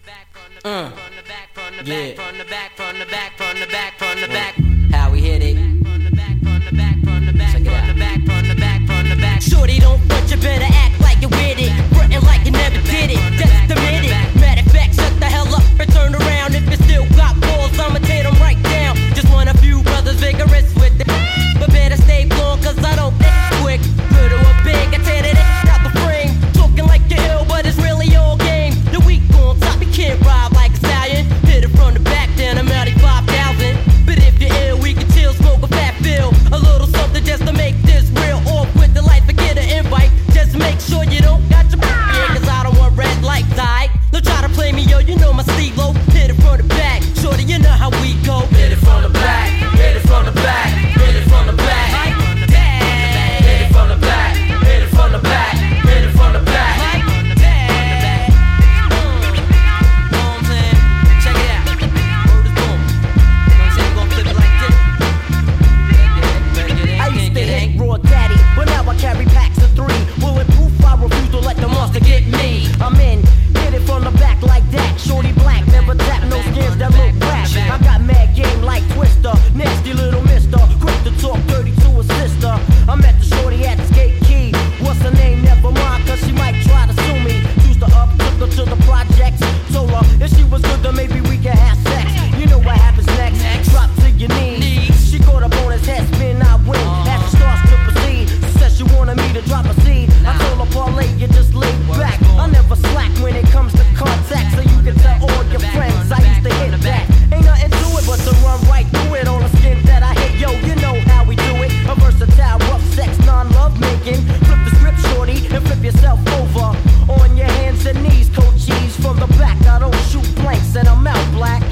Yeah. How we hit it. Check it out. Shorty, don't front, you better act like you with it. Frontin' like you never did it. Just admit it. Matter of fact, shut the hell up and turn around. If you still got balls, I'ma tear them right down. Just want a few brothers vigorous with it. But better stay long, cause I don't quick. Little or big, I tear that out the frame. Talking like you're ill, but it's really all game. The weak on top, you can't ride like a stallion. Hit it from the back, then I'm out 5,000. But if you're ill, we can chill, smoke a fat bill. A little something just to make this real. Off with the light, forget an invite. Just make sure you don't got your in, cause I don't want red lights, aight? Don't try to play me, yo, you know my sleeve low. Hit it from the back, shorty, you know how we go. Hit it from the back, hit it from the back, hit it from the back. Hit it from the back, hit it from the back, hit it from the back. Check it out. Word is boom. You know what I'm saying? Gonna flip it like this. I used to hate raw daddy, but now I carry packs of 3. Bulletproof, I refuse to let the monster get me. I'm in, hit it from the back like that. Shorty black, never tap, no skins that look rap. I got mad game like Twister, nasty little mister. Quick to talk dirty to a sister. I met the shorty at the skate key. What's her name? Never mind, cause she might try to sue me. Choose her up, took her to the projects. Told her if she was good, then maybe we could have sex. You know what happens next? Drop to your knees. She caught up on his head spin, I win. As she starts to proceed, she said she wanted me to drop a seed. I told her parlay, you just lay back. I never slack when it comes to contact, so you can tell all your friends I used to hit that. Ain't nothing to it but to run right through it on the skin that I hit. Yo, you know how we do it. A versatile, rough sex, non-love making. Flip the script, shorty, and flip yourself over. On your hands and knees, cold cheese from the back. I don't shoot blanks and I'm out black.